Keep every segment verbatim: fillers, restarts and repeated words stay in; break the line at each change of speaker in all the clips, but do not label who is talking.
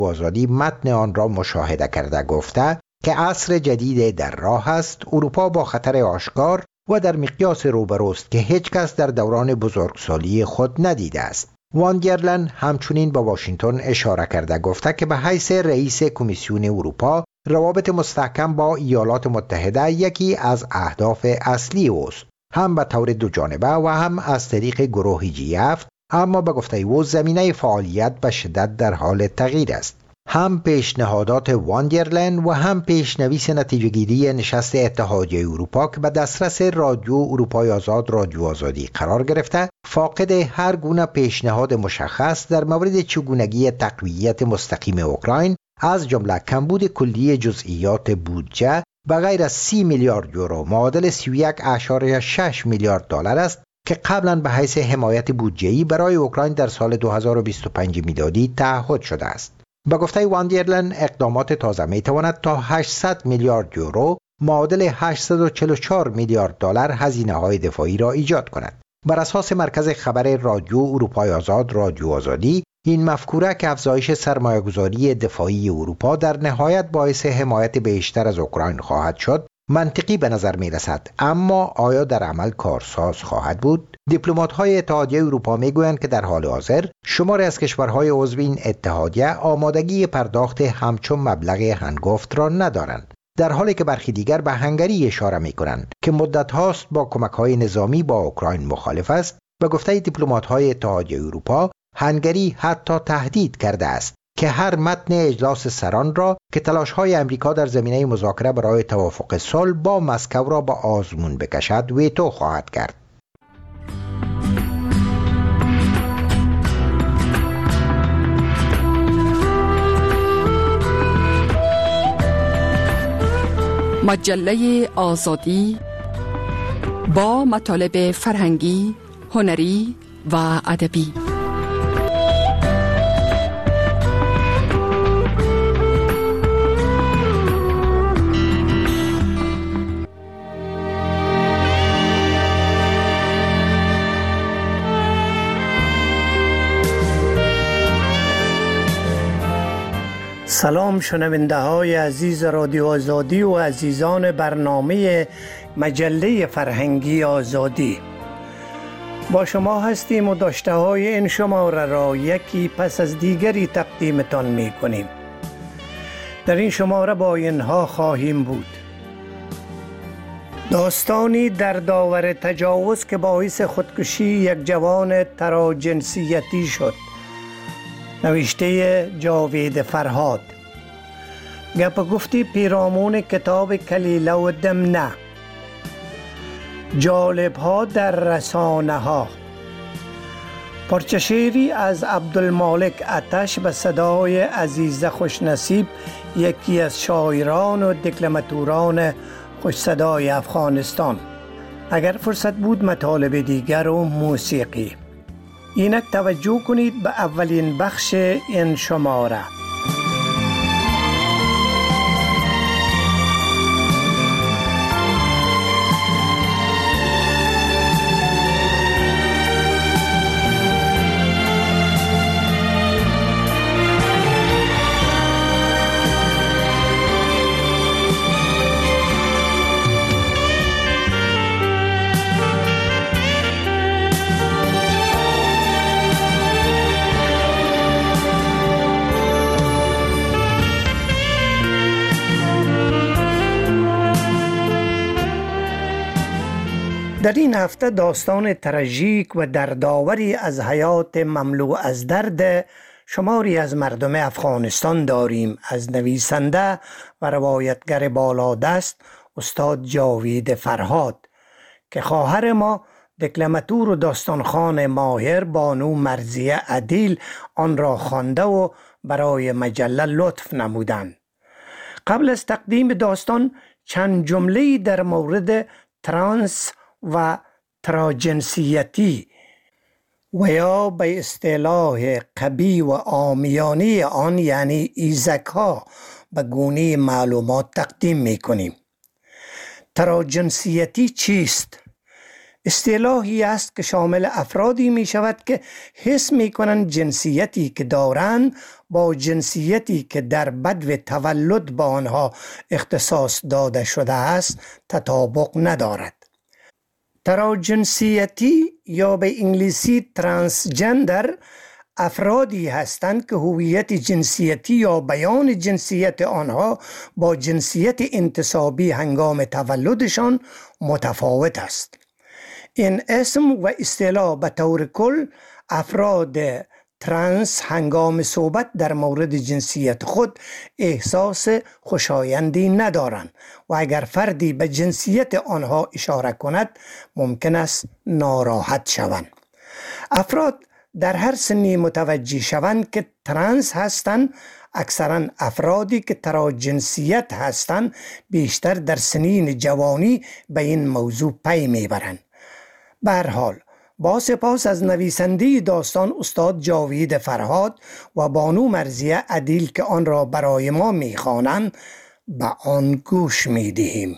آزادی متن آن را مشاهده کرده گفته که عصر جدید در راه است. اروپا با خطر آشکار و در مقیاس روبروست که هیچ کس در دوران بزرگسالی خود ندیده است. وان گرلن همچنین با واشنگتن اشاره کرده گفته که به حیث رئیس کمیسیون اروپا روابط مستحکم با ایالات متحده یکی از اهداف اصلی اوست، هم به طور دو جانبه و هم از طریق گروه جی هفت، اما به گفته او زمینه فعالیت به شدت در حال تغییر است. هم پیشنهادات وان گرلن و هم پیشنویس نتیجه‌گیری نشست اتحادیه اروپا که به دسترس رادیو اروپای آزاد رادیو آزادی قرار گرفته، فاقد هر گونه پیشنهاد مشخص در مورد چگونگی تقویت مستقیم اوکراین، از جمله کمبود کلی جزئیات بودجه به غیر از سی میلیارد یورو معادل سی و یک اشاره شش میلیارد دلار است که قبلا به حیث حمایت بودجه‌ای برای اوکراین در سال دو هزار و بیست و پنج میلادی تعهد شده است. به گفته وان گرلن اقدامات تازه می تواند تا هشتصد میلیارد یورو معادل هشتصد و چهل و چهار میلیارد دلار هزینه های دفاعی را ایجاد کند. بر اساس مرکز خبر رادیو اروپای آزاد رادیو آزادی، این مفکوره که افزایش سرمایه‌گذاری دفاعی اروپا در نهایت باعث حمایت بیشتر از اوکراین خواهد شد، منطقی به نظر می رسد، اما آیا در عمل کارساز خواهد بود؟ دیپلمات‌های اتحادیه اروپا میگویند که در حال حاضر شماری از کشورهای عضو این اتحادیه آمادگی پرداخت همچون مبلغ هنگفت را ندارند، در حالی که برخی دیگر به هنگری اشاره می‌کنند که مدت هاست با کمک‌های نظامی با اوکراین مخالف است. به گفته دیپلمات‌های اتحادیه اروپا، هنگری حتی تهدید کرده است که هر متن اجلاس سران را که تلاش‌های امریکا در زمینه مذاکره برای توافق صلح با مسکو را با آزمون بکشد ویتو خواهد کرد.
مجله آزادی با مطالب فرهنگی، هنری و ادبی.
سلام شنونده های عزیز رادیو آزادی و عزیزان برنامه مجله فرهنگی آزادی. با شما هستیم و داشته های این شماره را یکی پس از دیگری تقدیمتان می کنیم. در این شماره با اینها خواهیم بود: داستانی در داور تجاوز که باعث خودکشی یک جوان تراجنسیتی شد، نوشته جاوید فرهاد. گپ گفتی پیرامون کتاب کلیله و دمنه. جالب ها در رسانه ها. پارچه شعری از عبدالمالک آتش به صدای عزیزه خوشنصیب، یکی از شاعران و دکلماتوران خوش صدای افغانستان. اگر فرصت بود مطالب دیگر و موسیقی. اینک توجه کنید به اولین بخش این شماره. در این هفته داستان تراژیک و دردآوری از حیات مملو از درد شماری از مردم افغانستان داریم، از نویسنده و روایتگر بالادست استاد جاوید فرهاد که خواهر ما دکلماتور و داستانخوان ماهر بانو مرضیه عدیل آن را خوانده و برای مجله لطف نمودند. قبل از تقدیم داستان چند جمله‌ای در مورد ترانس و تراجنسیتی و یا به اصطلاح قبی و عامیانه آن یعنی ایزک ها به گونه معلومات تقدیم می کنیم. تراجنسیتی چیست؟ اصطلاحی است که شامل افرادی می شود که حس می کنند جنسیتی که دارند با جنسیتی که در بدو تولد با آنها اختصاص داده شده است تطابق ندارد. تراجنسیتی یا به انگلیسی ترانسجندر افرادی هستند که هویت جنسیتی یا بیان جنسیت آنها با جنسیت انتصابی هنگام تولدشان متفاوت است. این اسم و اصطلاح به طور کل افراد ترانس هنگام صحبت در مورد جنسیت خود احساس خوشایندی ندارند و اگر فردی به جنسیت آنها اشاره کند ممکن است ناراحت شوند. افراد در هر سنی متوجه شوند که ترانس هستند. اکثرا افرادی که تراجنسیت هستند بیشتر در سنین جوانی به این موضوع پی میبرند. به هر حال با سپاس از نویسنده داستان استاد جاوید فرهاد و بانو مرضیه عدیل که آن را برای ما میخوانند به آن گوش میدهیم.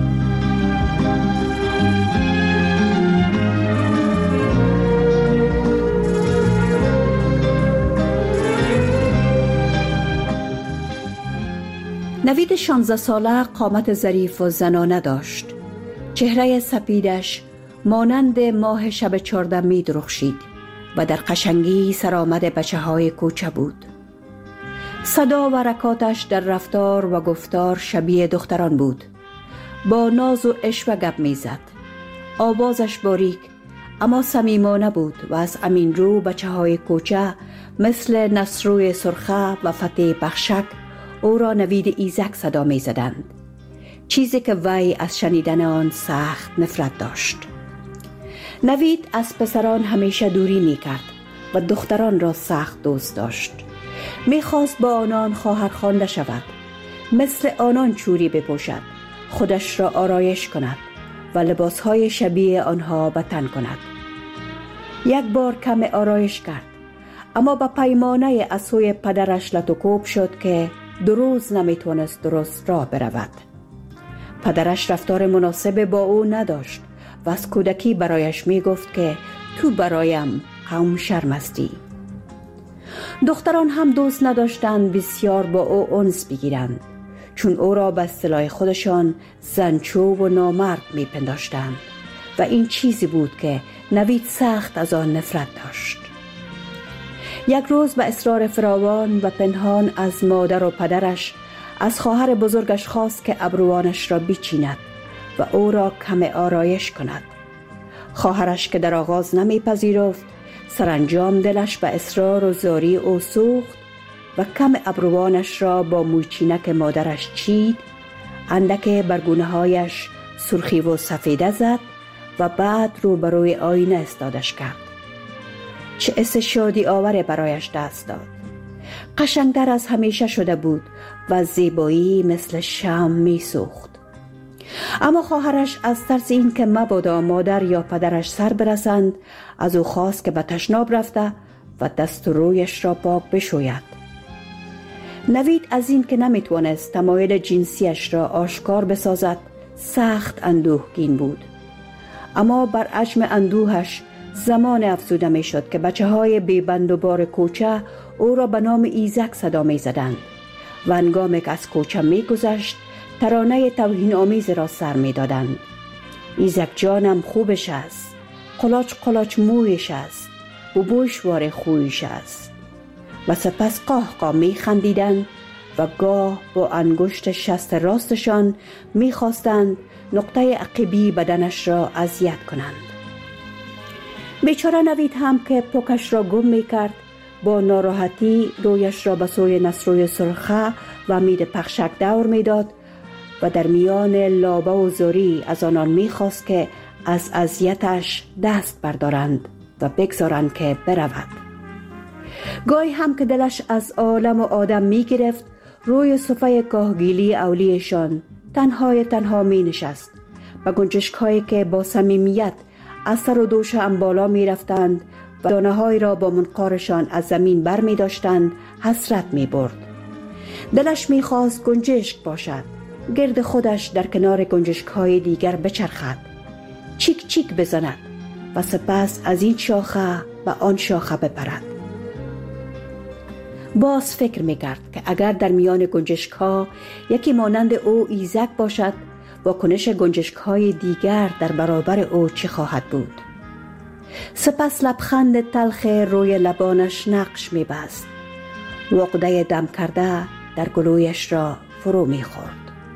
نوید شانزده ساله قامت ظریف و زنانه داشت. چهره سپیدش مانند ماه شب چهارده می درخشید و در قشنگی سرآمد بچه های کوچه بود. صدا و حرکاتش در رفتار و گفتار شبیه دختران بود. با ناز و عشوه گپ می زد. آوازش باریک اما صمیمانه بود و از امین رو بچه های کوچه مثل نصروی سرخه و فتح بخشک او را نوید ایزک صدا می زدند. چیزی که وی از شنیدن آن سخت نفرت داشت. نوید از پسران همیشه دوری می کرد و دختران را سخت دوست داشت. می خواست با آنان خواهر خوانده شود. مثل آنان چوری بپوشد، خودش را آرایش کند و لباسهای شبیه آنها به تن کند. یک بار کم آرایش کرد اما با پیمانه از سوی پدرش لطوکوب شد که دو روز نمی توانست درست راه برود. پدرش رفتار مناسب با او نداشت و از کودکی برایش می گفت که تو برایم قوم شرمستی. دختران هم دوست نداشتند بسیار با او انس بگیرند چون او را به اصطلاح خودشان زنچو و نامرد می پنداشتند و این چیزی بود که نوید سخت از آن نفرت داشت. یک روز به اصرار فراوان و پنهان از مادر و پدرش از خواهر بزرگش خواست که ابروانش را بچیند و او را کم آرایش کند. خواهرش که در آغاز نمیپذیرفت، سرانجام دلش به اصرار و زاری او سوخت و کم ابروانش را با موچینک مادرش چید، اندک برگونه هایش سرخی و سفیده زد و بعد روبروی آینه استادش کرد. چه حس شادی آور برایش دست داد. قشنگتر از همیشه شده بود و زیبایی مثل شمع می سوخت. اما خواهرش از ترس این که مبادا مادر یا پدرش سر برسند از او خواست که به تشناب رفته و دست و رویش را پاک بشوید. نوید از این که نمیتوانست تمایل جنسیش را آشکار بسازد سخت اندوهگین بود. اما بر عجم اندوهش زمان افزوده می شد که بچه های بیبند و بار کوچه او را به نام ایزک صدا می زدند و هنگامی که از کوچه می گذشت ترانه توهین آمیز را سر می دادند. ایزک جانم خوبش است، قلاچ قلاچ مویش است، ببوشوار خویش است. و سپس قاه قاه می خندیدند و گاه با انگشت شست راستشان می خواستند نقطه عقبی بدنش را اذیت کنند. بیچاره نوید هم که پوکش را گم می کرد با ناراحتی رویش را به سوی نصروی سرخه و مید پخشک دور می داد و در میان لابه و زاری از آنان می خواست که از اذیتش دست بردارند و بگذارند که برود. گاهی هم که دلش از عالم و آدم می گرفت روی صفحه کاهگیلی اولیشان تنهای تنها می نشست. و گنجشک هایی که با صمیمیت از سر و دوش هم بالا می رفتند و دانه های را با منقارشان از زمین بر می داشتند حسرت می برد. دلش می خواست گنجشک باشد، گرد خودش در کنار گنجشک های دیگر بچرخد. چیک چیک بزند و سپس از این شاخه و آن شاخه بپرد. باز فکر میکرد که اگر در میان گنجشک ها یکی مانند او ایزک باشد، واکنش گنجشک های دیگر در برابر او چه خواهد بود؟ سپس لبخند تلخ روی لبانش نقش میبست. عقده دم کرده در گلویش را فرو میخورد.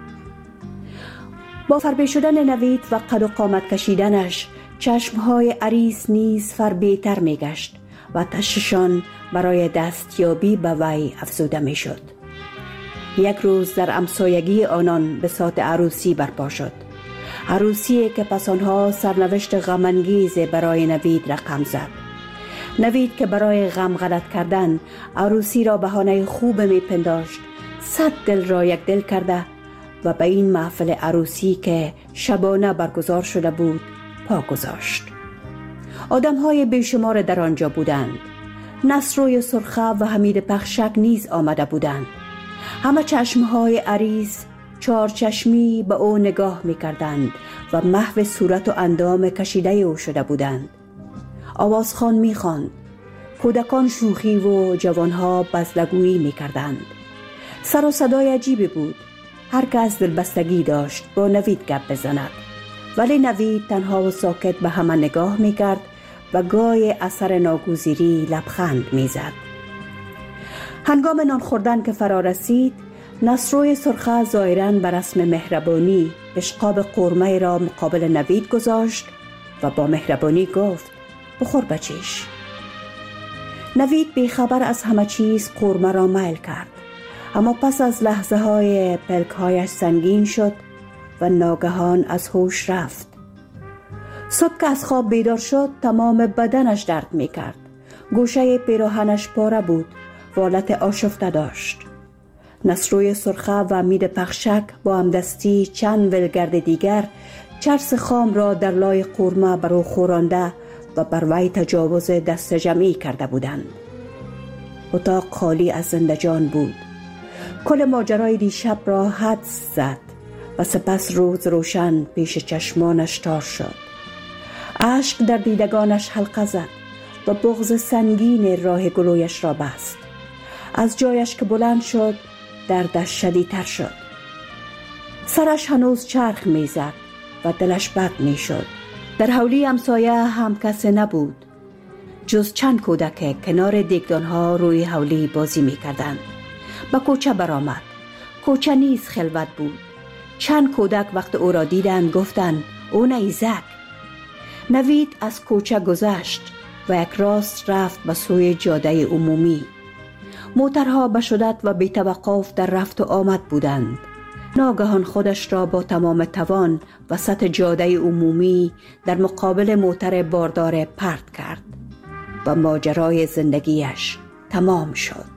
با فربه شدن نوید و قد و قامت کشیدنش چشمهای عریس نیز فربه‌تر میگشت و تششان برای دستیابی به وی افزوده میشد. یک روز در همسایگی آنان بساط عروسی برپا شد. عروسی که پس آنها سرنوشت غم‌انگیز برای نوید رقم زد. نوید که برای غم غلط کردن عروسی را بهانه خوب میپنداشت، صد دل را یک دل کرده و به این محفل عروسی که شبانه برگزار شده بود پا گذاشت. آدم‌های بیشمار در آنجا بودند. نصروی سرخه و حمید پخشک نیز آمده بودند. همه چشمهای عریس چار چشمی به او نگاه می‌کردند و محو صورت و اندام کشیده او شده بودند. آوازخوان می‌خواند. کودکان شوخی و جوانها بزلگویی می‌کردند. سر و صدای عجیبی بود. هر کس دلبستگی داشت با نوید گپ بزند، ولی نوید تنها و ساکت به همه نگاه می‌کرد و گاهی اثر ناگزیری لبخند می‌زد. هنگام نان خوردن که فرا رسید، نصروی سرخه ظاهراً به رسم مهربانی اشقاب قورمه را مقابل نوید گذاشت و با مهربانی گفت: بخور بچیش. نوید بیخبر از همه چیز قورمه را میل کرد، اما پس از لحظه های پلک هایش سنگین شد و ناگهان از هوش رفت. صبح که از خواب بیدار شد تمام بدنش درد می کرد. گوشه پیراهنش پاره بود و حالت آشفته داشت. نصروی سرخه و حمید پخشک با همدستی چند ولگرد دیگر چرس خام را در لای قورمه بر او خورانده و بر وی تجاوز دست جمعی کرده بودند. اتاق خالی از زنده جان بود. کل ماجرای دیشب را حدس زد و سپس روز روشن پیش چشمانش تار شد. اشک در دیدگانش حلقه زد و بغض سنگین راه گلویش را بست. از جایش که بلند شد دردش شدیدتر شد. سرش هنوز چرخ میزد و دلش بد میشد. در حولی همسایه هم کسی نبود جز چند کودک که کنار دیگدانها روی حولی بازی میکردند. به کوچه برآمد. کوچه نیز خلوت بود. چند کودک وقت او را دیدند گفتند او نه ایزک. نوید از کوچه گذشت و یک راست رفت به سوی جاده عمومی. موترها به شدت و بی توقف در رفت و آمد بودند. ناگهان خودش را با تمام توان وسط جاده عمومی در مقابل موتر باردار پرت کرد و ماجرای زندگیش تمام شد.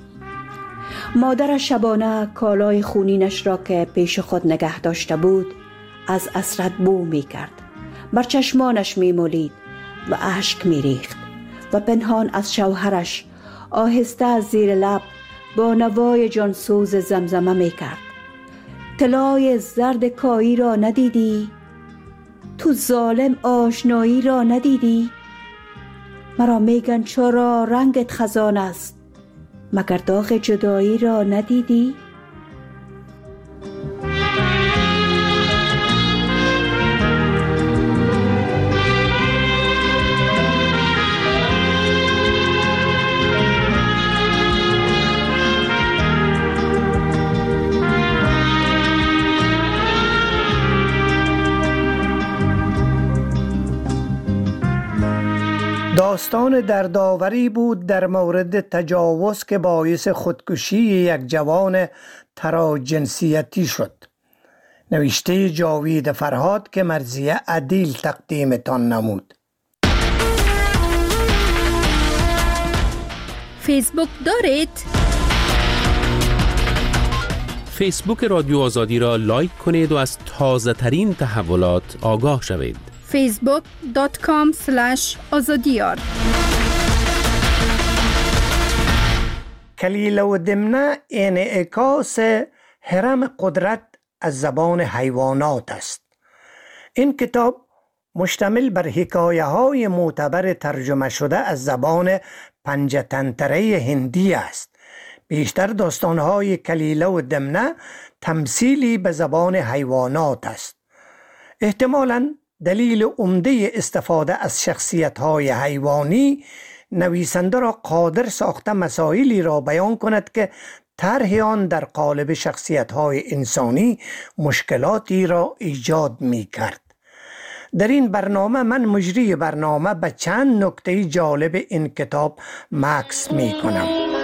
مادر شبانه کالای خونینش را که پیش خود نگه داشته بود از حسرت بو می کرد. بر چشمانش می مالید و اشک می ریخت و پنهان از شوهرش آهسته از زیر لب با نوای جانسوز زمزمه می کرد: طلای زرد کایی را ندیدی؟ تو ظالم آشنایی را ندیدی؟ مرا میگن چرا رنگت خزان است، مگر داغ جدایی را ندیدی؟
داستان دردآوری بود در مورد تجاوز که باعث خودکشی یک جوان تراجنسیتی شد. نوشته جاوید فرهاد که مرضیه عدیل تقدیمتان نمود.
فیسبوک دارید؟
فیسبوک رادیو آزادی را لایک کنید و از تازه ترین تحولات آگاه شوید.
فیسبوک دات کام سلش آزادیار.
کلیله و دمنه انعکاس هرم قدرت از زبان حیوانات است. این کتاب مشتمل بر حکایه های معتبر ترجمه شده از زبان پنجتنتره هندی است. بیشتر داستان های کلیله و دمنه تمثیلی به زبان حیوانات است. احتمالاً دلیل عمده استفاده از شخصیت های حیوانی نویسنده را قادر ساخته مسائلی را بیان کند که طرح آن در قالب شخصیت های انسانی مشکلاتی را ایجاد می کرد. در این برنامه من مجری برنامه به چند نکته جالب این کتاب مکث می کنم.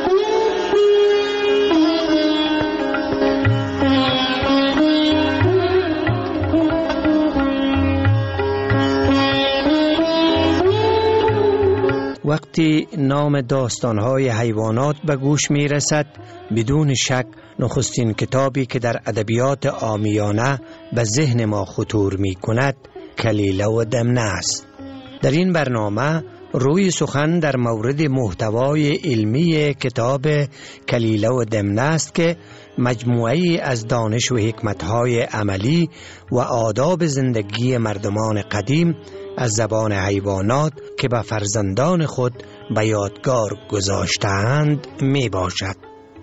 وقتی نام داستان‌های حیوانات به گوش می‌رسد، بدون شک نخستین کتابی که در ادبیات عامیانه به ذهن ما خطور می‌کند کلیله و دمنه است. در این برنامه روی سخن در مورد محتوای علمی کتاب کلیله و دمنه است که مجموعه‌ای از دانش و حکمت‌های عملی و آداب زندگی مردمان قدیم از زبان حیوانات که به فرزندان خود به یادگار گذاشته‌اند می باشد.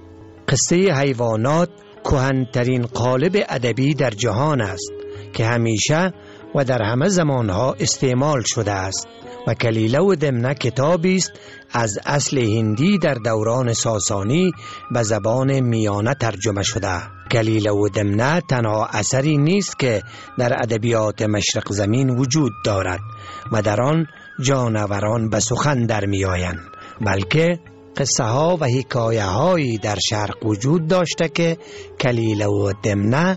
قصه حیوانات کهن‌ترین قالب ادبی در جهان است که همیشه و در همه زمانها استعمال شده است و کلیله و دمنه کتابی است از اصل هندی در دوران ساسانی به زبان میانه ترجمه شده. کلیله و دمنه تنها اثری نیست که در ادبیات مشرق زمین وجود دارد و در آن جانوران به سخن در می آیند، بلکه قصه ها و حکایه هایی در شرق وجود داشته که کلیله و دمنه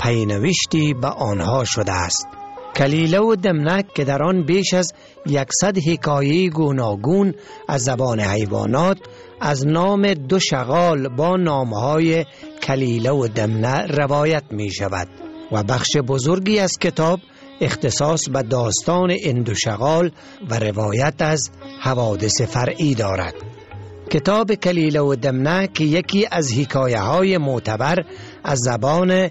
پینوشتی به آنها شده است. کلیله و دمنه که در آن بیش از یکصد حکایه گوناگون از زبان حیوانات از نام دو شغال با نامهای کلیله و دمنه روایت می شود و بخش بزرگی از کتاب اختصاص به داستان این دو شغال و روایت از حوادث فرعی دارد. کتاب کلیله و دمنه که یکی از حکایه های معتبر از زبان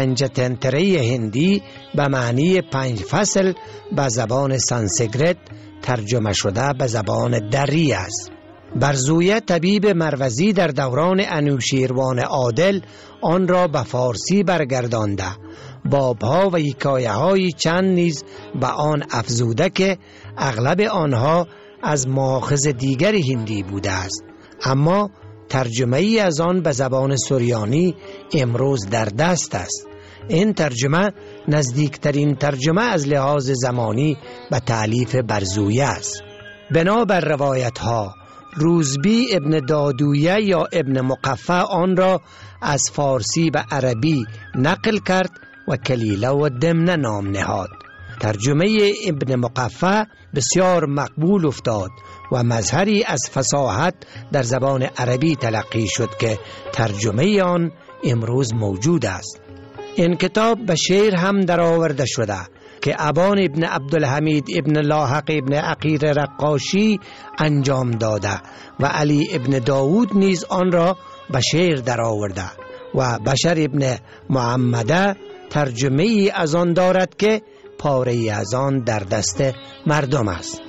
پنجتنتره هندی به معنی پنج فصل به زبان سانسکریت ترجمه شده به زبان دری است. برزویه طبیب مروزی در دوران انوشیروان عادل آن را به فارسی برگردانده، بابها و حکایه های چند نیز به آن افزوده که اغلب آنها از ماخذ دیگر هندی بوده است، اما ترجمه ای از آن به زبان سریانی امروز در دست است. این ترجمه نزدیکترین ترجمه از لحاظ زمانی به تألیف برزویه است. بنابر روایت ها روزبی ابن دادویه یا ابن مقفع آن را از فارسی به عربی نقل کرد و کلیله و دمنه نام نهاد. ترجمه ابن مقفع بسیار مقبول افتاد و مظهری از فصاحت در زبان عربی تلقی شد که ترجمه آن امروز موجود است. این کتاب به شعر هم در آورده شده که ابان ابن عبدالحمید ابن لاحق ابن عقیر رقاشی انجام داده و علی ابن داود نیز آن را به شعر در آورده و بشر ابن محمده ترجمه ای از آن دارد که پاره ای از آن در دست مردم است.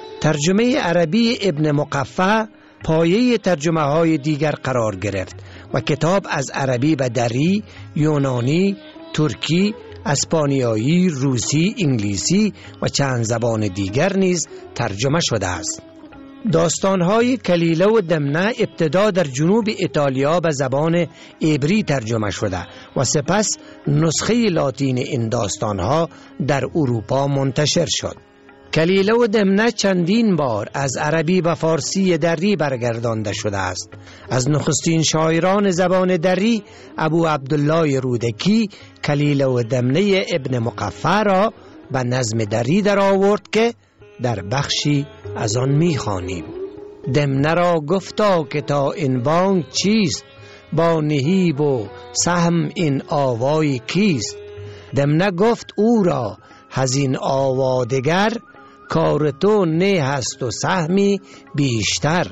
ترجمه عربی ابن مقفع پایه ترجمه های دیگر قرار گرفت و کتاب از عربی به دری، یونانی، ترکی، اسپانیایی، روسی، انگلیسی و چند زبان دیگر نیز ترجمه شده است. داستان‌های کلیله و دمنه ابتدا در جنوب ایتالیا به زبان عبری ترجمه شده و سپس نسخه لاتین این داستان‌ها در اروپا منتشر شد. کلیله و دمنه چندین بار از عربی به فارسی دری برگردانده شده است. از نخستین شاعران زبان دری ابو عبدالله رودکی کلیله و دمنه ابن مقفع را به نظم دری در آورد که در بخشی از آن می‌خوانیم. دمنه را گفتا که تا این بانگ چیست، با نهیب و سهم این آوای کیست. دمنه گفت او را هزین آوادگر، کار تو نه هست و سهمی بیشتر.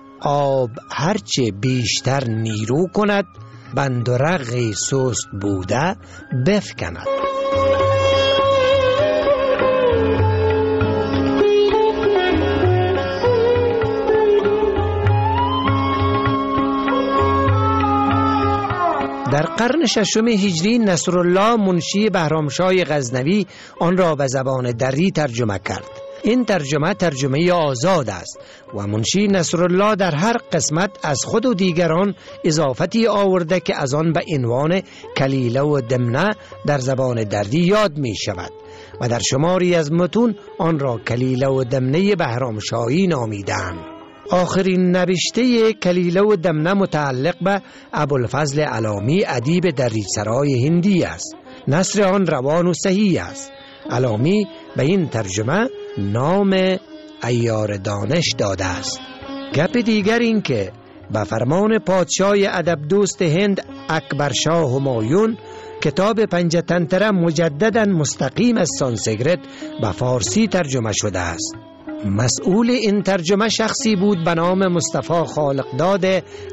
آب هرچه بیشتر نیرو کند، بند و رغی سست بوده بفکند. در قرن ششم هجری نصرالله منشی بهرامشاه غزنوی آن را به زبان دری ترجمه کرد. این ترجمه ترجمه آزاد است و منشی نصرالله در هر قسمت از خود و دیگران اضافتی آورده که از آن به عنوان کلیله و دمنه در زبان دری یاد می شود و در شماری از متون آن را کلیله و دمنه بهرامشاهی نامیدند. آخرین نوشته کلیله و دمنه متعلق به ابوالفضل علامی ادیب دریچه‌سرای هندی است. نثر آن روان و صحیح است. علامی به این ترجمه نام عیار دانش داده است. گپ دیگر این که به فرمان پادشاه ادب دوست هند اکبرشاه همایون کتاب پنجتنتره مجددا مستقیم از سانسکریت به فارسی ترجمه شده است. مسئول این ترجمه شخصی بود به نام مصطفی خالقداد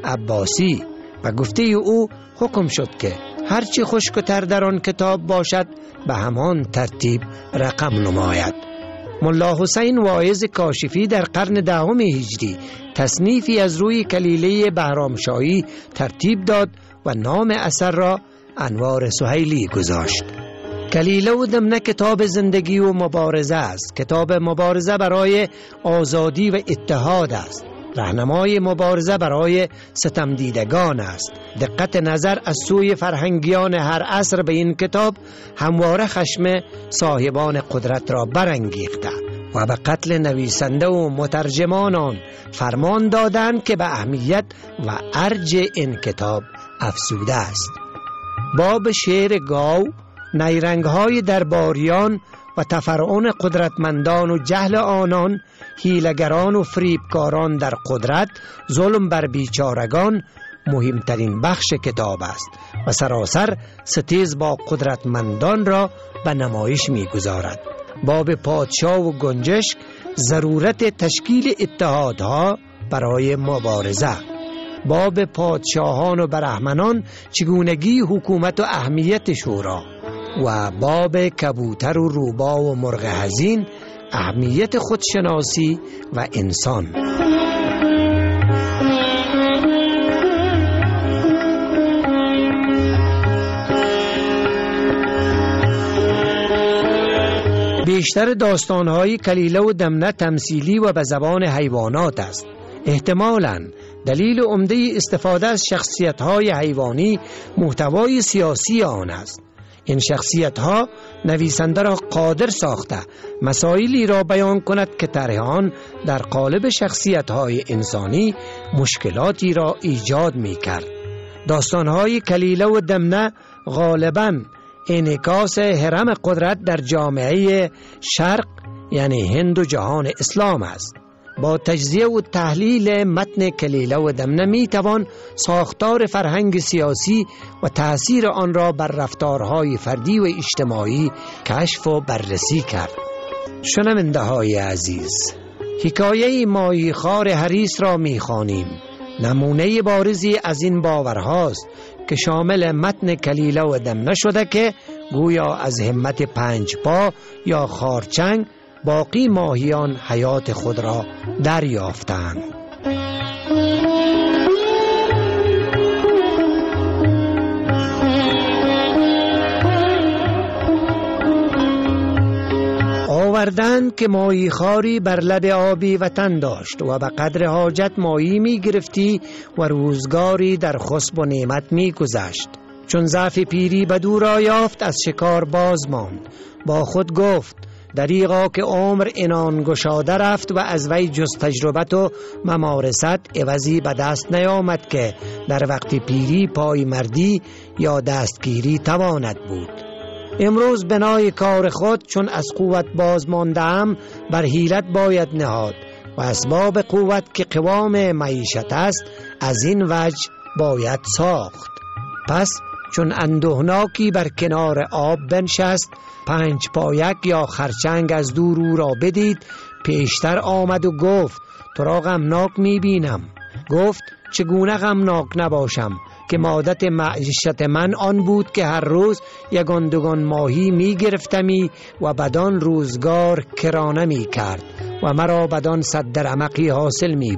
عباسی و گفته او حکم شد که هرچی خشک و تر در آن کتاب باشد به همان ترتیب رقم نماید. ملا حسین واعظ کاشفی در قرن دهم هجری تصنیفی از روی کلیله بهرامشاهی ترتیب داد و نام اثر را انوار سهیلی گذاشت. کلیله و دمنه کتاب زندگی و مبارزه است. کتاب مبارزه برای آزادی و اتحاد است. راهنمای مبارزه برای ستمدیدگان است. دقت نظر از سوی فرهنگیان هر عصر به این کتاب همواره خشم صاحبان قدرت را برانگیخته و به قتل نویسنده و مترجمانان فرمان دادند که به اهمیت و ارج این کتاب افزوده است. باب شعر گاو، نیرنگ‌های درباریان و تفرعون قدرتمندان و جهل آنان، حیله‌گران و فریبکاران در قدرت، ظلم بر بیچارگان مهمترین بخش کتاب است و سراسر ستیز با قدرتمندان را به نمایش می‌گذارد. باب پادشاه و گنجشک، ضرورت تشکیل اتحادها برای مبارزه. باب پادشاهان و برهمنان، چگونگی حکومت و اهمیت شورا. و باب کبوتر و روبا و مرغ حزین، اهمیت خودشناسی و انسان. بیشتر داستان‌های کلیله و دمنه تمثیلی و به زبان حیوانات است. احتمالاً دلیل عمده استفاده از شخصیت‌های حیوانی محتوای سیاسی آن است. این شخصیت‌ها نویسنده را قادر ساخته مسائلی را بیان کند که طرح آن در قالب شخصیت‌های انسانی مشکلاتی را ایجاد می‌کرد. داستان‌های کلیله و دمنه غالباً انعکاس هرم قدرت در جامعه شرق یعنی هند و جهان اسلام است. با تجزیه و تحلیل متن کلیله و دمنه می توان ساختار فرهنگ سیاسی و تأثیر آن را بر رفتارهای فردی و اجتماعی کشف و بررسی کرد. شنونده های عزیز، حکایه ماهیخوار حریص را می خوانیم. نمونه بارزی از این باورهاست که شامل متن کلیله و دمنه شده که گویا از همت پنج پا یا خارچنگ باقی ماهیان حیات خود را دریافتند. آوردند که ماهیخواری بر لب آبی وطن داشت و به قدر حاجت ماهی می گرفتی و روزگاری در خسب و نعمت می گذشت. چون ضعف پیری بدو را یافت از شکار باز ماند. با خود گفت دریغا که عمر عنان گشاده رفت و از وی جز تجربت و ممارست عوضی به دست نیامد که در وقت پیری پای مردی یا دستگیری تواند بود. امروز بنای کار خود چون از قوت باز ماندم بر حیلت باید نهاد و اسباب قوت که قوام معیشت است از این وجه باید ساخت. پس چون اندوهناکی بر کنار آب بنشست، پنج پایک یا خرچنگ از دور او را بدید، پیشتر آمد و گفت تو را غمناک می بینم. گفت چگونه غمناک نباشم که عادت معیشت من آن بود که هر روز یگان دوگان ماهی می گرفتمی و بدان روزگار کرانه می کرد و مرا بدان صد درمقی حاصل می بود.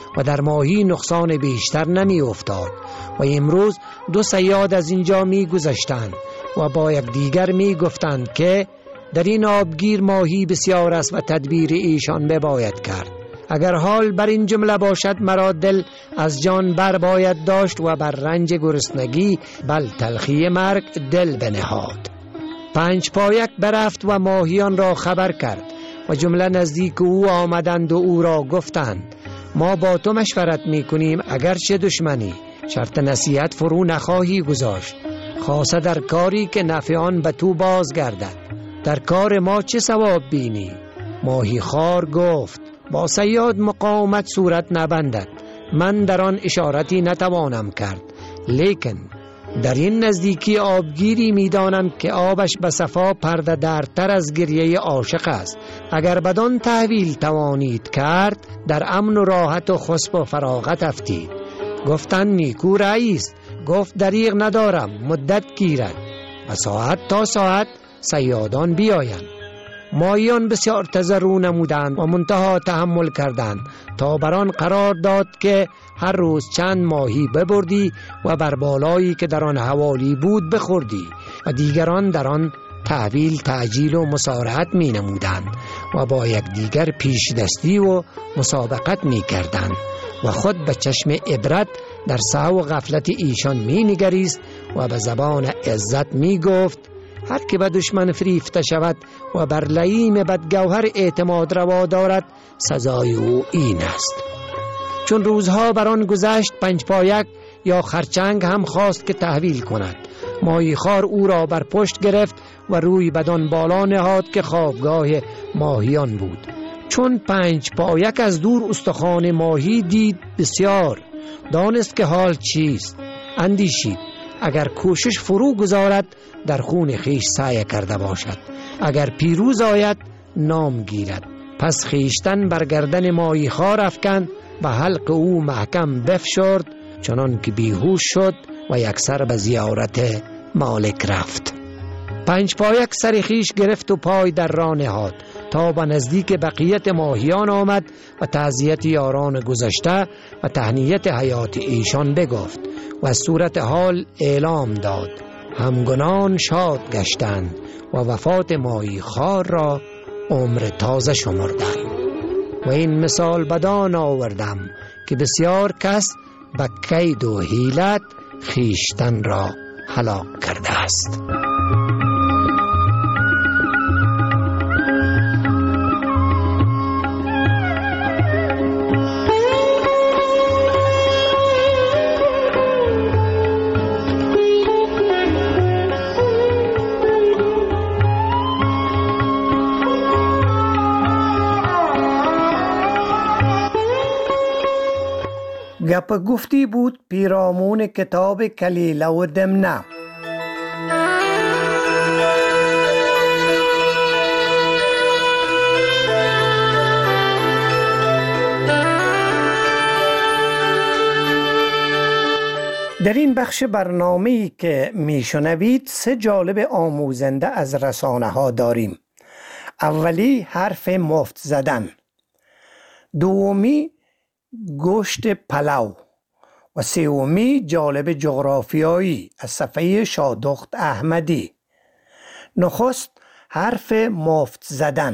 و در ماهی نقصان بیشتر نمی افتاد و امروز دو صیاد از اینجا می گذشتند و با یک دیگر می گفتند که در این آبگیر ماهی بسیار است و تدبیر ایشان بباید کرد. اگر حال بر این جمله باشد مرا دل از جان بر باید داشت و بر رنج گرسنگی بل تلخی مرگ دل بنهاد. پنج پایک برفت و ماهیان را خبر کرد و جمله نزدیک او آمدند و او را گفتند ما با تو مشورت می کنیم اگرچه دشمنی شرط نصیحت فرو نخواهی گذاشت، خاصه در کاری که نفع آن به تو بازگردد. در کار ما چه ثواب بینی؟ ماهی خار گفت با صیاد مقاومت صورت نبندد، من در آن اشارتی نتوانم کرد، لیکن در این نزدیکی آبگیری میدانم که آبش به صفا پرده دارتر از گریه عاشق است. اگر بدان تحویل توانید کرد در امن و راحت و خسب و فراغت افتید. گفتن نیکو رئیس. گفت دریغ ندارم، مدت گیرد و ساعت تا ساعت صیادان بیایند. ماهیان بسیار تضرع نمودند و منتها تحمل کردند تا بران قرار داد که هر روز چند ماهی ببردی و بر بالایی که در آن حوالی بود بخوردی و دیگران در آن تحویل تعجیل و مسارعت می نمودند و با یک دیگر پیش دستی و مسابقت می کردند و خود به چشم عبرت در سهو و غفلت ایشان می نگریست و به زبان عزت می گفت هر که به دشمن فریفته شود و بر لئیم بدگوهر اعتماد روا دارد سزای او این است. چون روزها بر آن گذشت پنج پایک یا خرچنگ هم خواست که تحویل کند. ماهی خار او را بر پشت گرفت و روی بدان بالا نهاد که خوابگاه ماهیان بود. چون پنج پایک از دور استخوان ماهی دید بسیار دانست که حال چیست. اندیشید اگر کوشش فرو گذارد در خون خیش سعی کرده باشد، اگر پیروز آید نام گیرد. پس خیشتن بر گردن ماهی خار افکند و حلق او محکم بفشرد چنان که بیهوش شد و یک سر به زیارت مالک رفت. پنج پایک سر خیش گرفت و پای در راه نهاد تا به نزدیک بقیت ماهیان آمد و تعزیت یاران گذشته و تهنیت حیات ایشان بگفت و از صورت حال اعلام داد. همگنان شاد گشتند و وفات ماهی خار را عمر تازه شمردند. و این مثال بدان آوردم که بسیار کس به کید و حیلت خیشتن را هلاک کرده است.
گپ گفتی بود پیرامون کتاب کلیله و دمنه. در این بخش برنامه‌ای که میشنوید سه جالب آموزنده از رسانه ها داریم. اولی حرف مفت زدن، دومی گوشت پلو و سومی جالب جغرافیایی از صفحه شادخت احمدی. نخست حرف مفت زدن.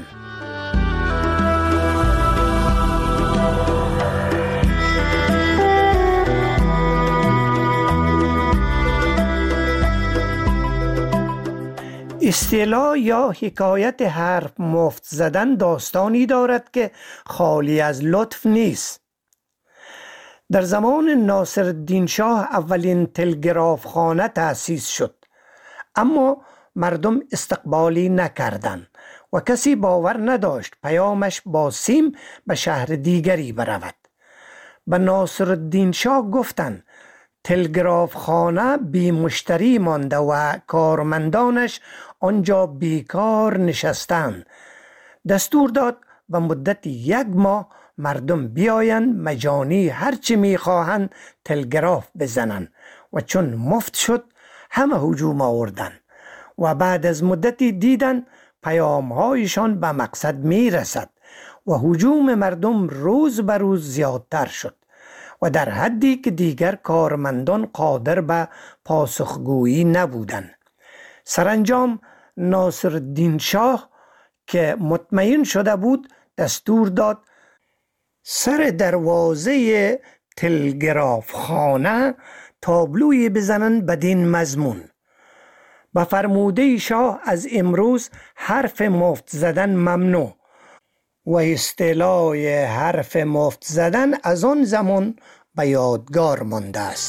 اصطلاح یا حکایت حرف مفت زدن داستانی دارد که خالی از لطف نیست. در زمان ناصرالدین شاه اولین تلگراف خانه تأسیس شد، اما مردم استقبالی نکردند و کسی باور نداشت پیامش با سیم به شهر دیگری برود. به ناصرالدین شاه گفتند تلگراف خانه بی مشتری مانده و کارمندانش آنجا بیکار نشستند. دستور داد و مدت یک ماه مردم بیایند مجانی هرچی میخواهند تلگراف بزنند و چون مفت شد همه هجوم آوردند و بعد از مدتی دیدن پیامهایشان به مقصد میرسد و هجوم مردم روز به روز زیادتر شد. و در حدی که دیگر کارمندان قادر به پاسخگویی نبودند. سرانجام ناصرالدین شاه که مطمئن شده بود دستور داد سر دروازه تلگراف خانه تابلوی بزنن بدین مضمون: به فرموده شاه از امروز حرف مفت زدن ممنوع و اصطلاح حرف مفت زدن از آن زمان به یادگار مانده است.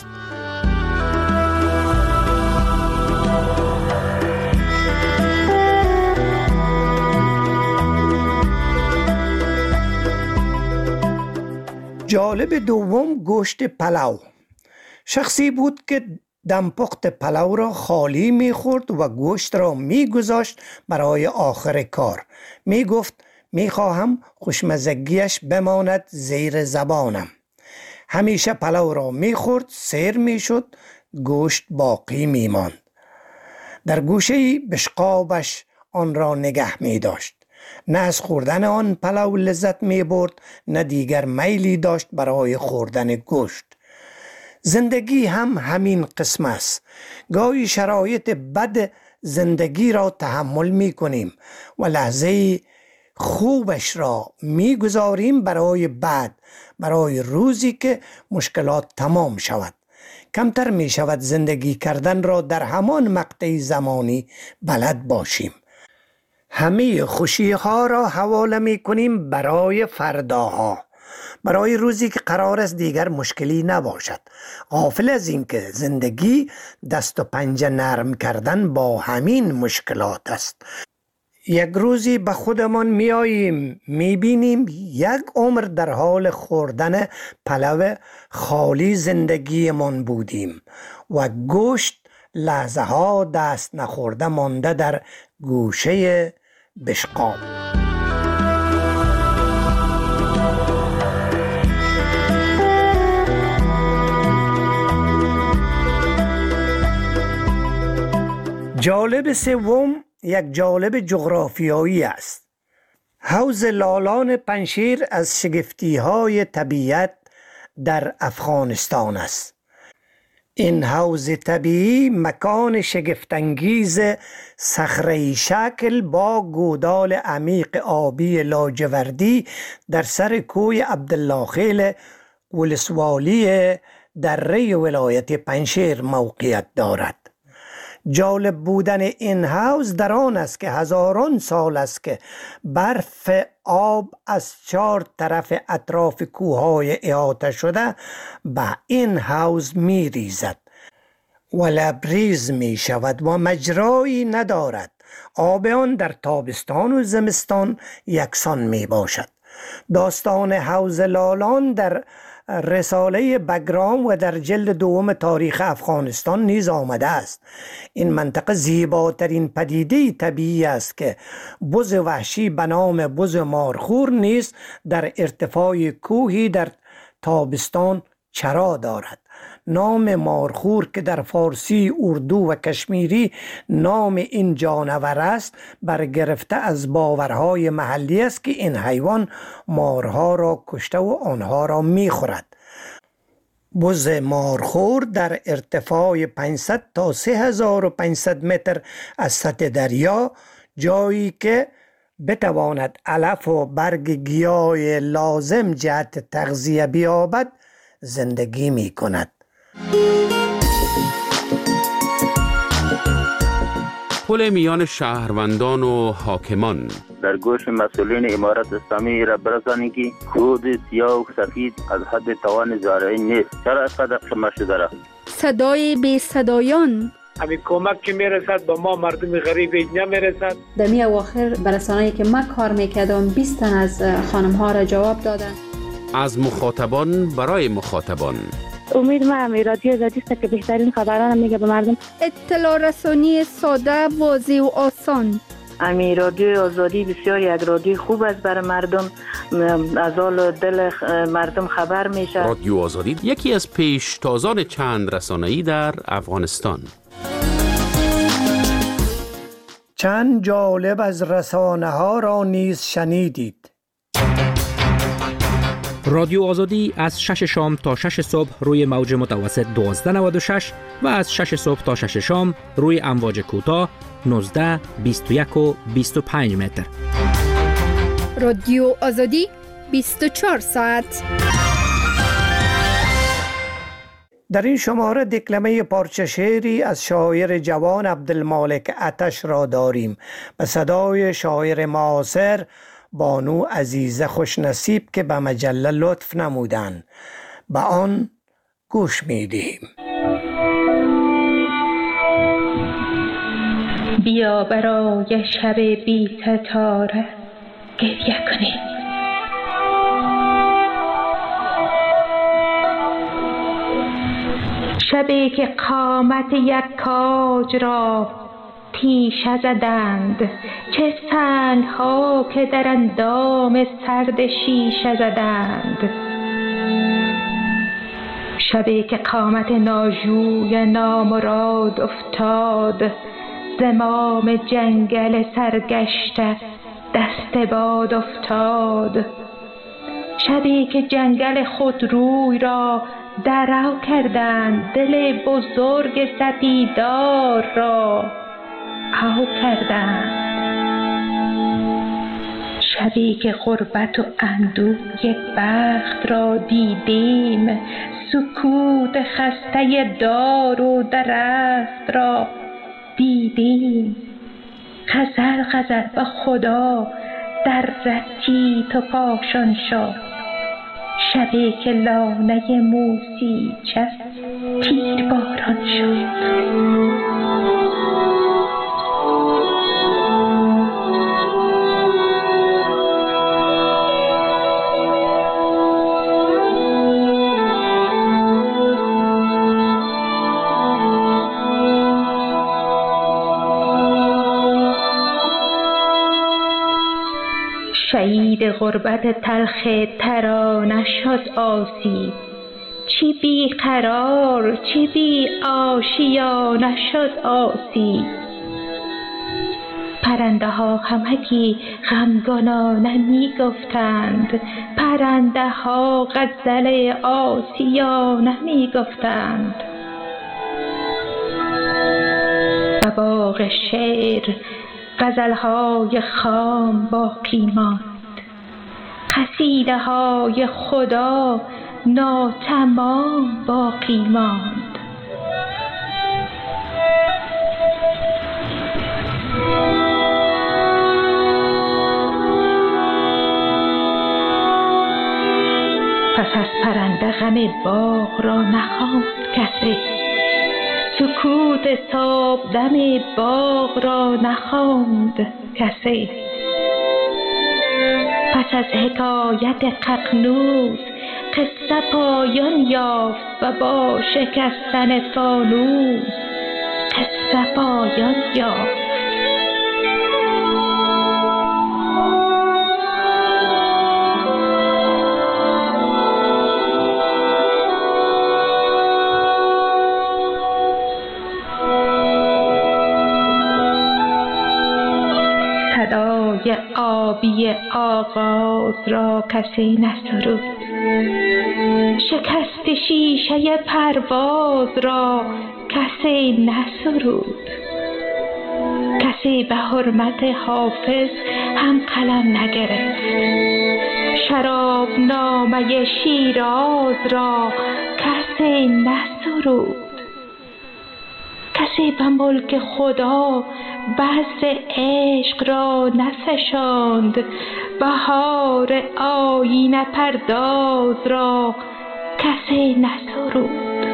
جالب دوم گوشت پلو. شخصی بود که دمپخت پلو را خالی می خورد و گوشت را می گذاشت برای آخر کار. می گفت می خواهم خوشمزگیش بماند زیر زبانم. همیشه پلو را می خورد، سیر می شد، گوشت باقی می ماند. در گوشه‌ای بشقابش آن را نگه می داشت. نه از خوردن آن پلو لذت می برد، نه دیگر میلی داشت برای خوردن گوشت. زندگی هم همین قسم است. گاهی شرایط بد زندگی را تحمل می کنیم و لحظه خوبش را می گذاریم برای بعد، برای روزی که مشکلات تمام شود. کمتر می شود زندگی کردن را در همان مقطع زمانی بلد باشیم. همه خوشی ها را حواله می کنیم برای فرداها، برای روزی که قرار است دیگر مشکلی نباشد، غافل از این که زندگی دست و پنجه نرم کردن با همین مشکلات است. یک روزی به خودمان می آییم می بینیم یک عمر در حال خوردن پلو خالی زندگیمان بودیم و گوشت لحظه ها دست نخورده مانده در گوشه بشقاب. جالب سوم یک جالب جغرافیایی است. حوض لالان پنشیر از شگفتی‌های طبیعت در افغانستان است. این حوض طبیعی مکان شگفت‌انگیز صخره‌ای شکل با گودال عمیق آبی لاجوردی در سر کوه عبدالله خیل ولسوالی دره ولایت پنشیر موقعیت دارد. جالب بودن این حوض در آن است که هزاران سال است که برف آب از چهار طرف اطراف کوههای احاطه شده به این حوض می ریزد و لبریز می شود و مجرایی ندارد. آب آن در تابستان و زمستان یکسان می باشد. داستان حوض لالان در رساله بگرام و در جلد دوم تاریخ افغانستان نیز آمده است. این منطقه زیباترین پدیده طبیعی است که بز وحشی به نام بز مارخور نیز در ارتفاع کوهی در تابستان چرا دارد. نام مارخور که در فارسی، اردو و کشمیری نام این جانور است، برگرفته از باورهای محلی است که این حیوان مارها را کشته و آنها را می‌خورد. بز مارخور در ارتفاع پانصد تا سه هزار و پانصد متر از سطح دریا، جایی که بتواند علف و برگ گیاه لازم جهت تغذیه بیابد زندگی می کند.
پل میان شهروندان و حاکمان.
در گوش مسئولین امارت اسلامی را برسانید که خود سیاه و سفید از حد توان زارعی نیست. چرا اینقدر خمه شده را؟
صدای بی صدایان.
همین کمک که میرسد به ما مردم غریب نمیرسد.
در می اواخر برسانه‌ای که من کار میکردم بیست تن از خانم ها را جواب دادن.
از مخاطبان برای مخاطبان.
امید ما همی رادیو آزادی است که بهترین خبران میگه به مردم.
اطلاع رسانی ساده، واضح و آسان.
امی رادیو آزادی بسیار یک رادیو خوب است برای مردم، از حال دل مردم خبر میشه.
رادیو آزادی یکی از پیشتازان چند رسانه‌ای در افغانستان.
چند جالب از رسانه ها را نیز شنیدید.
رادیو آزادی از شش شام تا شش صبح روی موج متوسط دوازده نود و شش و از شش صبح تا شش شام روی امواج کوتاه نوزده، بیست و یک و بیست و پنج متر.
رادیو آزادی بیست و چهار ساعت.
در این شماره دکلمه پارچه شعری از شاعر جوان عبدالمالک آتش را داریم به صدای شاعر معاصر بانو عزیزه خوشنصیب که به مجله لطف نمودند. به آن گوش میدیم.
بیا برای شب بی ستاره گریه کنیم، شبی که قامت یک کاج را تیشه زدند، چه سنگ‌ها که در اندام سرد شیشه زدند، شبی که قامت ناجوی نامراد افتاد، زمام جنگل سرگشته دست باد افتاد، شبی که جنگل خود روی را درو کردند، دل بزرگ سپیدار را او کردند، شبی که غربت و اندوه بخت را دیدیم، سکوت خسته دار و درخت را دیدیم، غزل غزل به خدا در رتی تو پاشان شد، شبی که لانه موسی چه تیر باران شد. شهید غربت تلخ ترانه شد آسیب، چی بی قرار چی بی آشیانه شد آسیب، پرنده ها همگی غمگنانه می گفتند، پرنده ها غزل آسیانه می گفتند، به باغ شعر غزل‌های خام باقی ماند، قصیده های خدا ناتمام باقی ماند، پس از پرنده غم باغ را نخواند کسی، سکوت صبح دم باغ را نخواند کسی، پس از حکایت ققنوس قصه پایان یافت و با شکستن فانوس قصه پایان یافت. صدای آبی آغاز را کسی نسرود، شکست شیشه پرواز را کسی نسرود، کسی به حرمت حافظ هم قلم نگرفت، شراب نامه شیراز را کسی نسرود، کسی به ملک خدا بذر عشق را نفشاند، بهار آیینه پرداز را کسی نسرود.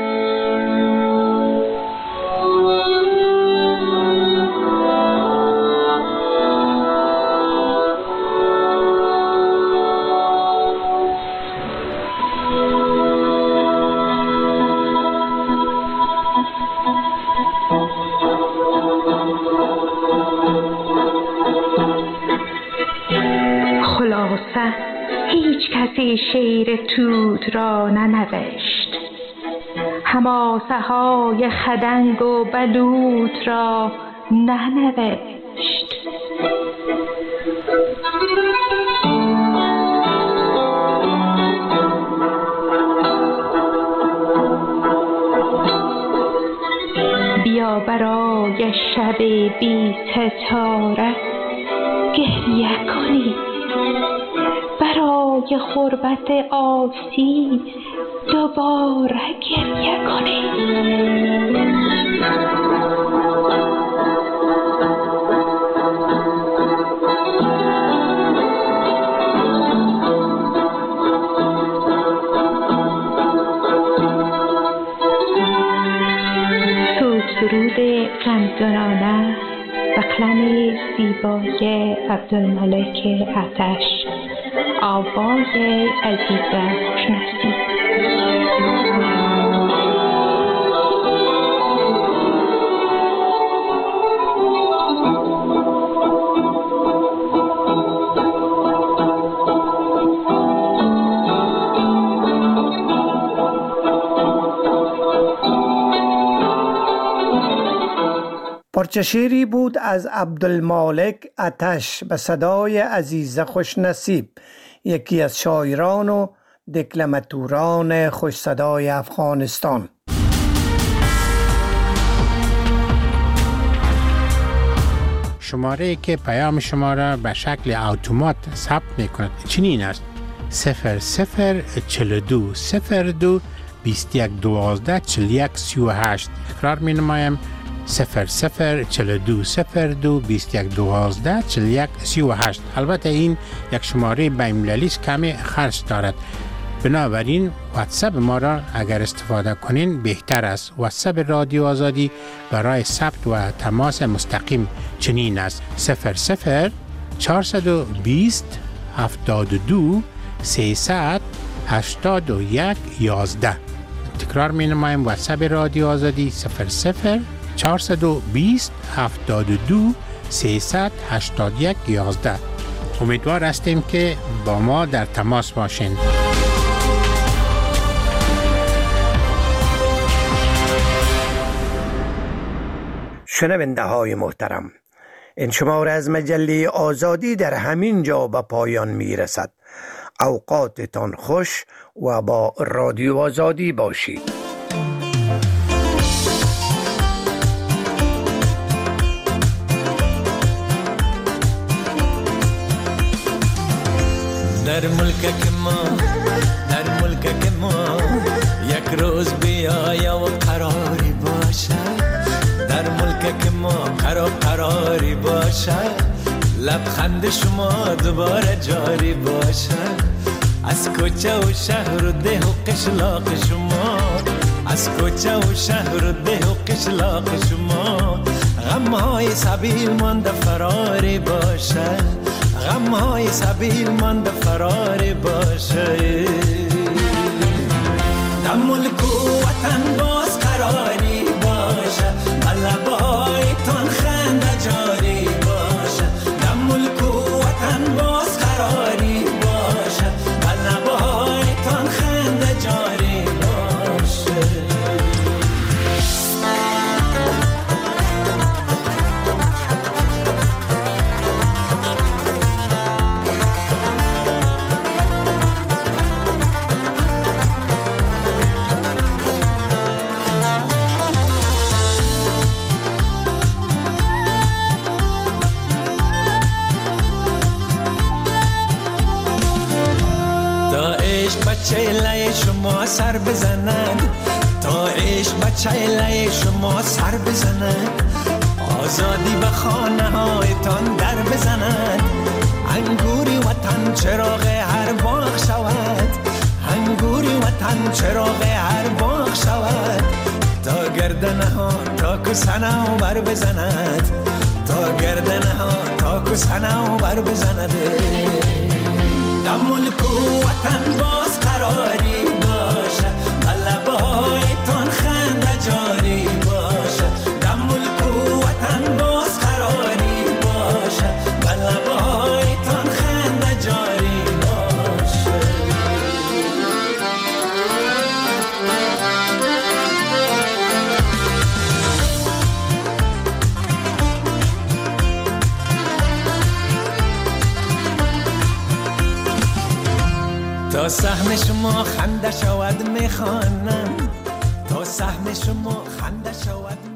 خلاصه هیچ کسی شعر توت را ننوشت، حماسه های خدنگ و بلوط را ننوشت. را برای شب بی ستاره گریه کنی، برای غربت آسی دوباره گریه کنی. سرود غمزنانه و قلم زیبای عبدالملک آتش، آواز عزیز خوشنصیب.
پارچه شعری بود از عبدالمالک آتش به صدای عزیز خوشنصیب، یکی از شاعران و دکلماتوران خوش صدای افغانستان.
شماره که پیام شما را به شکل اتومات ثبت می‌کند چنین است: صفر صفر چهل و دو صفر دو بیست و یک دوازده چهل و یک سی و هشت. تکرار می‌نمایم: صفر صفر چهل و دو صفر دو بیست و یک دوازده چهل و یک سی و هشت. البته این یک شماره بین‌المللی است، کمی خرج دارد، بنابراین واتساپ ما را اگر استفاده کنین بهتر است. واتساپ رادیو آزادی برای ثبت و تماس مستقیم چنین است: صفر صفر چهارصد و بیست هفتاد و دو سیصد هشتاد و یک یازده. تکرار می نمایم: واتساپ رادیو آزادی صفر صفر چهارصد و بیست هفتاد و دو سیصد هشتاد و یک یازده. امیدوار هستیم که با ما در تماس باشین.
شنونده های محترم، این شماره از مجله آزادی در همین جا به پایان می رسد. اوقاتتان خوش و با رادیو آزادی باشید.
در ملک ما در ملک ما یک روز بیایا و قراری باشه، در ملک ما قرار قراری باشه، لبخند شما دوباره جاری باشه، از کوچه و شهر و ده و قشلاق شما، از کوچه و شهر و ده و قشلاق شما، غمهای سبیل مانده فراری باشه، غمهای سبیل مانده فراری باشه. در ملک و وطن باز قراری باشه، لبایتان خنده جاری باشه، در ملک و وطن باز قراری باشه، لبایتان خنده جاری باشه. چهله شما سر بزنن، تا عشق به چهله شما سر بزنن، آزادی به خانه هایتان در بزنن، انگوری وطن چراغ هر باغ شود، انگوری وطن چراغ هر باغ شود، تا گردنه ها تا کسنه و بر بزند، تا گردنه ها تا کسنه و بر بزند. در ملک و وطن باز قراری باشه، لبایتان خنده جاری باشه، در ملک و وطن باز قراری باشه، لبایتان خنده جاری باشه. تا سهم شما خنده شود میخوانم، تا سهم شما خنده شود